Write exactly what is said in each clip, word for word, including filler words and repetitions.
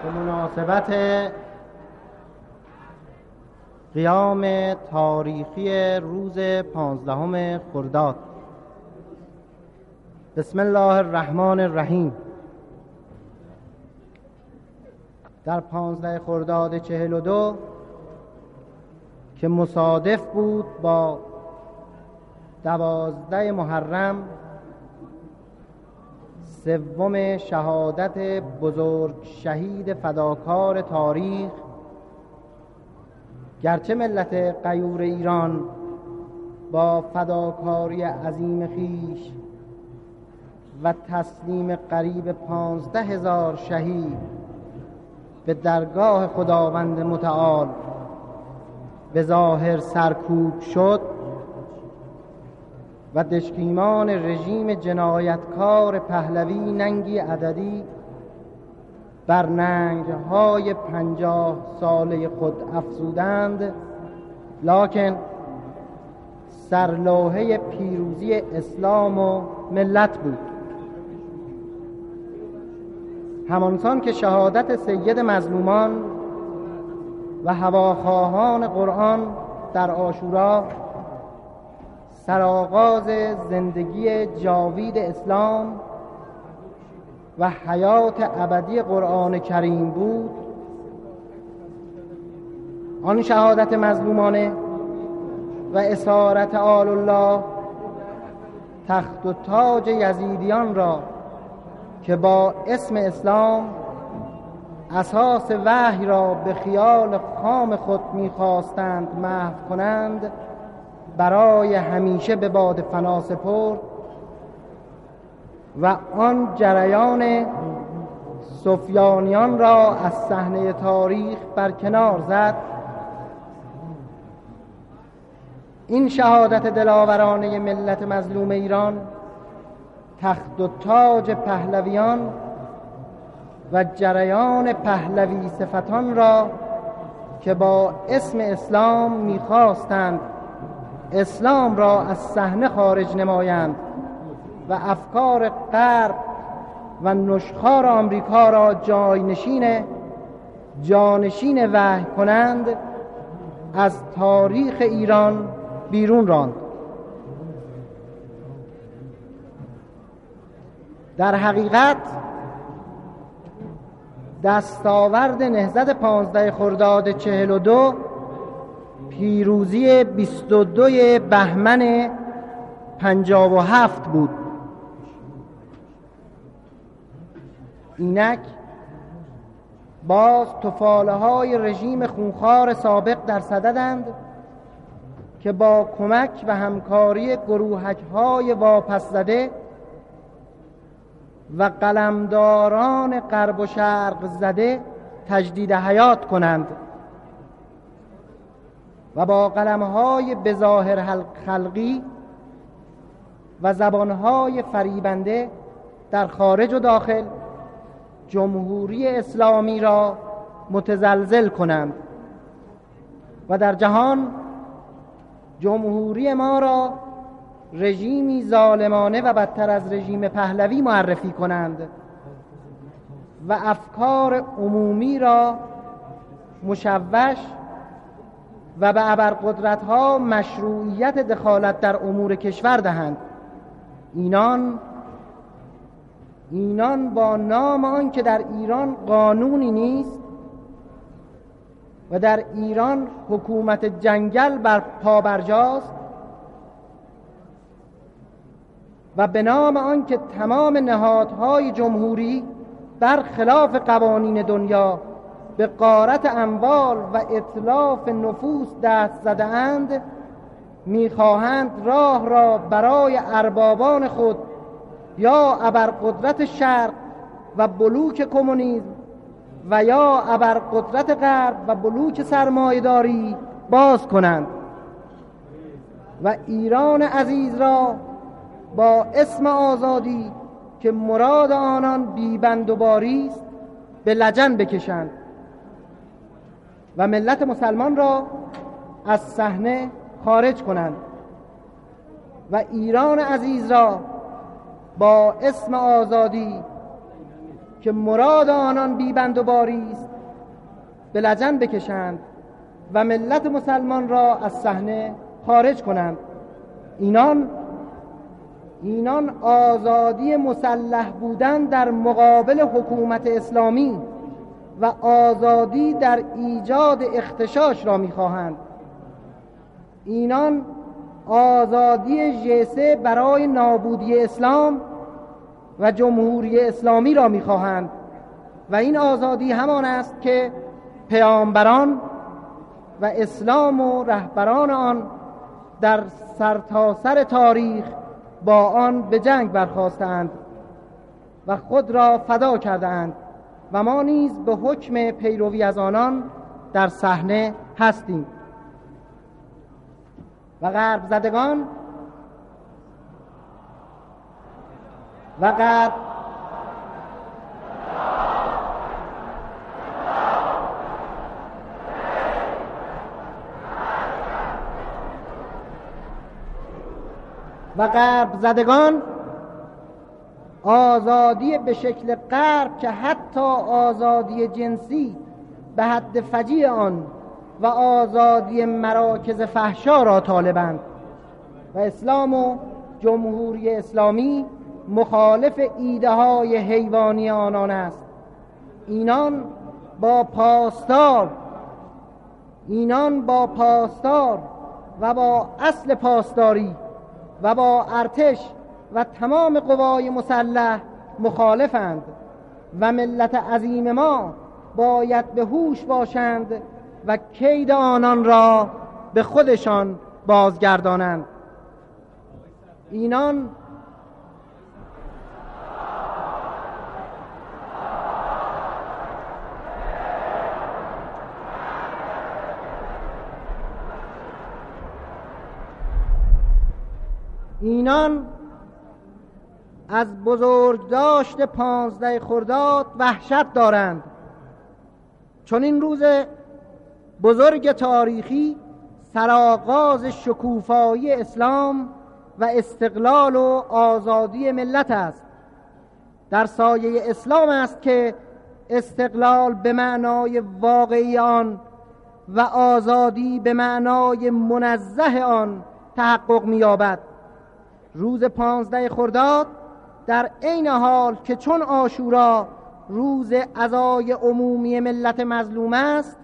به مناسبت قیام تاریخی روز پانزدهم خرداد. بسم الله الرحمن الرحیم. در پانزده خرداد چهل و دو که مصادف بود با دوازده محرم، سوم شهادت بزرگ شهید فداکار تاریخ، گرچه ملت غیور ایران با فداکاری عظیم خویش و تسلیم قریب پانزده هزار شهید به درگاه خداوند متعال به ظاهر سرکوب شد و دشکیمان رژیم جنایتکار پهلوی ننگی عددی بر ننگ‌های پنجاه ساله خود افزودند، لکن سرلوحه پیروزی اسلام و ملت بود. همانسان که شهادت سید مظلومان و هواخواهان قرآن در عاشورا سرآغاز زندگی جاوید اسلام و حیات ابدی قرآن کریم بود، آن شهادت مظلومانه و اسارت آل الله تخت و تاج یزیدیان را که با اسم اسلام اساس وحی را به خیال خام خود می‌خواستند محو کنند، برای همیشه به باد فنا سپرد و آن جریان سفیانیان را از صحنه تاریخ برکنار زد. این شهادت دلاورانه ملت مظلوم ایران تخت و تاج پهلویان و جریان پهلوی صفتان را که با اسم اسلام می‌خواستند اسلام را از صحنه خارج نمایند و افکار غرب و نشخوار آمریکا را جاینشین جانشین وحی کنند، از تاریخ ایران بیرون راند. در حقیقت دستاورد نهضت پانزده خرداد چهل و دو پیروزی بیست و دو بهمن پنجاه و هفت بود. اینک باز تفاله های رژیم خونخوار سابق در صددند که با کمک و همکاری گروهک های واپس زده و قلمداران غرب و شرق زده تجدید حیات کنند و با قلم‌های بظاهر خلقی و زبان‌های فریبنده در خارج و داخل جمهوری اسلامی را متزلزل کنند و در جهان جمهوری ما را رژیمی ظالمانه و بدتر از رژیم پهلوی معرفی کنند و افکار عمومی را مشوش و به ابرقدرت‌ها مشروعیت دخالت در امور کشور دهند. اینان اینان با نام آن که در ایران قانونی نیست و در ایران حکومت جنگل بر پابرجاست و به نام آن که تمام نهادهای جمهوری برخلاف قوانین دنیا به غارت اموال و اتلاف نفوس دست زده اند، میخواهند راه را برای اربابان خود یا ابرقدرت شرق و بلوک کمونیسم و یا ابرقدرت غرب و بلوک سرمایه‌داری باز کنند و ایران عزیز را با اسم آزادی که مراد آنان بیبند و باری است به لجن بکشند و ملت مسلمان را از صحنه خارج کنند و ایران عزیز را با اسم آزادی که مراد آنان بیبند و باری است به لجن بکشند و ملت مسلمان را از صحنه خارج کنند. اینان اینان آزادی مسلح بودن در مقابل حکومت اسلامی و آزادی در ایجاد اختشاش را می‌خواهند. اینان آزادی ژسه برای نابودی اسلام و جمهوری اسلامی را می‌خواهند و این آزادی همان است که پیامبران و اسلام و رهبران آن در سرتاسر تاریخ با آن به جنگ برخاستند و خود را فدا کردند و ما نیز به حکم پیروی از آنان در صحنه هستیم. و غرب زدگان و غرب و غرب زدگان آزادی به شکل غرب که حتی آزادی جنسی به حد فجیع آن و آزادی مراکز فحشا را طالبند و اسلام و جمهوری اسلامی مخالف ایده های حیوانی آنان است. اینان با پاسدار اینان با پاسدار و با اصل پاسداری و با ارتش و تمام قوای مسلح مخالفند و ملت عظیم ما باید به هوش باشند و کید آنان را به خودشان بازگردانند. اینان اینان از بزرگداشت پانزده خرداد وحشت دارند، چون این روز بزرگ تاریخی سرآغاز شکوفایی اسلام و استقلال و آزادی ملت است. در سایه اسلام است که استقلال به معنای واقعی آن و آزادی به معنای منزه آن تحقق می‌یابد. روز پانزده خرداد در عین حال که چون عاشورا روز عزای عمومی ملت مظلوم است،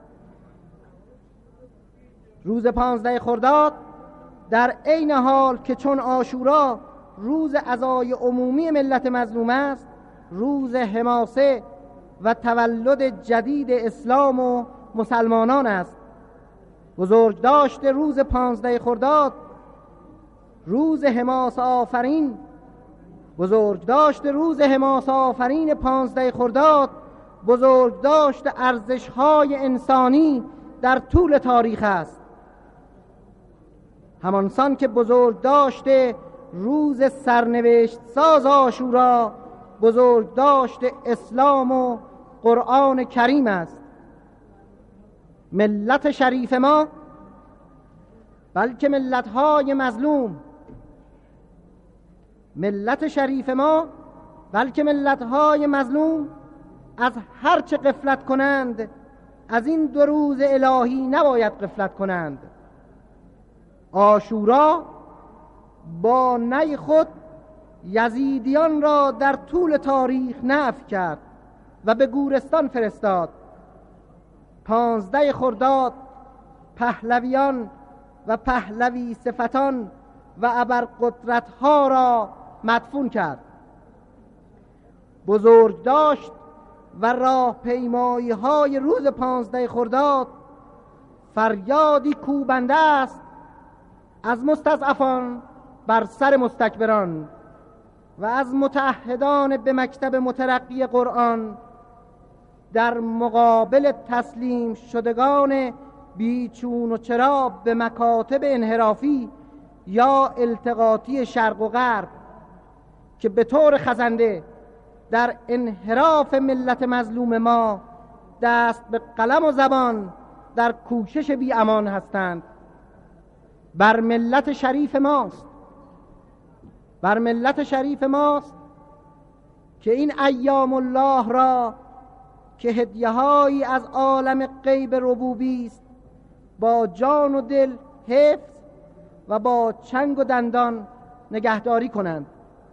روز پانزده خرداد در عین حال که چون عاشورا روز عزای عمومی ملت مظلوم است، روز حماسه و تولد جدید اسلام و مسلمانان است. بزرگداشت روز پانزده خرداد روز حماسه آفرین بزرگداشت روز حماسه آفرین پانزده خرداد بزرگداشت ارزش‌های انسانی در طول تاریخ است. همانسان که بزرگداشت روز سرنوشت ساز عاشورا بزرگداشت اسلام و قرآن کریم است. ملت شریف ما بلکه ملت‌های مظلوم ملت شریف ما بلکه ملت‌های مظلوم از هر چه غفلت کنند از این دو روز الهی نباید غفلت کنند. عاشورا با نی خود یزیدیان را در طول تاریخ نفی کرد و به گورستان فرستاد. پانزده خرداد پهلویان و پهلوی صفتان و ابرقدرت‌ها را مدفون کرد. بزرگداشت و راهپیمایی های روز پانزده خرداد فریادی کوبنده است از مستضعفان بر سر مستکبران و از متعهدان به مکتب مترقی قرآن در مقابل تسلیم شدگان بیچون و چرا به مکاتب انحرافی یا التقاطی شرق و غرب که به طور خزنده در انحراف ملت مظلوم ما دست به قلم و زبان در کوشش بی امان هستند. بر ملت شریف ماست بر ملت شریف ماست که این ایام الله را که هدیه‌هایی از عالم غیب ربوبی است با جان و دل حفظ و با چنگ و دندان نگهداری کنند.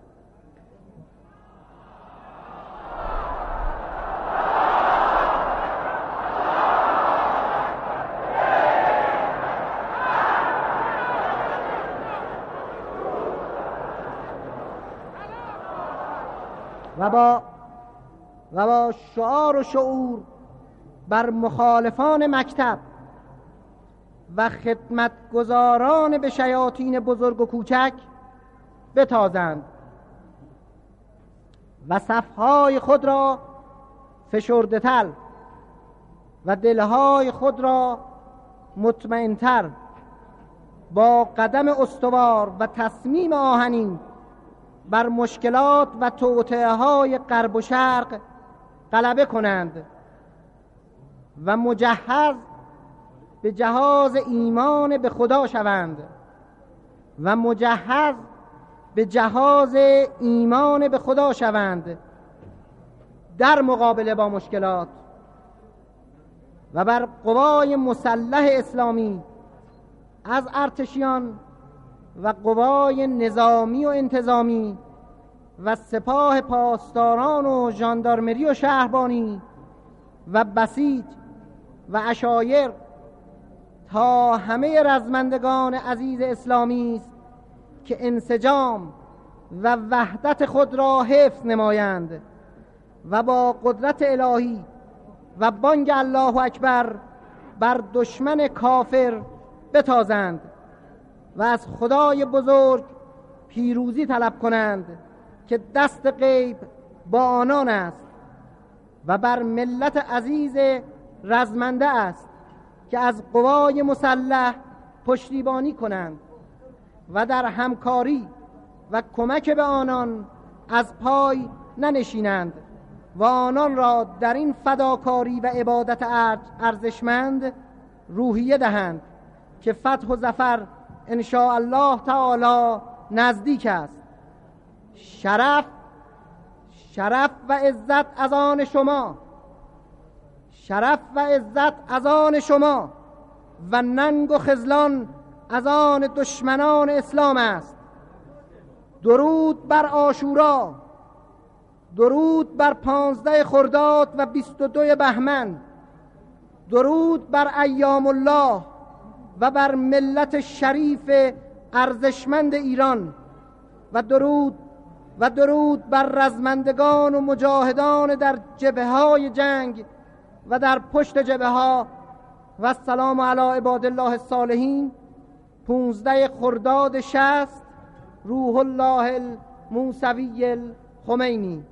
و با و با شعار و شعور بر مخالفان مکتب و خدمتگزاران به شیاطین بزرگ و کوچک بتازند و صفهای خود را فشرده تر و دلهای خود را مطمئنتر با قدم استوار و تصمیم آهنین بر مشکلات و توطئه‌های غرب و شرق غلبه کنند و مجهز به جهاز ایمان به خدا شوند و مجهز به جهاز ایمان به خدا شوند در مقابله با مشکلات و بر قوای مسلح اسلامی از ارتشیان و قوای نظامی و انتظامی و سپاه پاسداران و ژاندارمری و شهربانی و بسیج و عشایر تا همه رزمندگان عزیز اسلامی است که انسجام و وحدت خود را حفظ نمایند و با قدرت الهی و بانگ الله اکبر بر دشمن کافر بتازند و از خدای بزرگ پیروزی طلب کنند که دست غیب با آنان است و بر ملت عزیز رزمنده است که از قوای مسلح پشتیبانی کنند و در همکاری و کمک به آنان از پای ننشینند و آنان را در این فداکاری و عبادت ارزشمند روحیه دهند که فتح و ظفر ان شاء الله تعالی نزدیک است. شرف شرف و عزت از آن شما، شرف و عزت از آن شما و ننگ و خذلان از آن دشمنان اسلام است. درود بر عاشورا، درود بر پانزده خرداد و بیست و دو بهمن، درود بر ایام الله و بر ملت شریف ارزشمند ایران و درود و درود بر رزمندگان و مجاهدان در جبهه‌های جنگ و در پشت جبهه‌ها و السلام علی عباد الله الصالحین. پونزده خرداد شصت روح الله الموسوی الخمینی.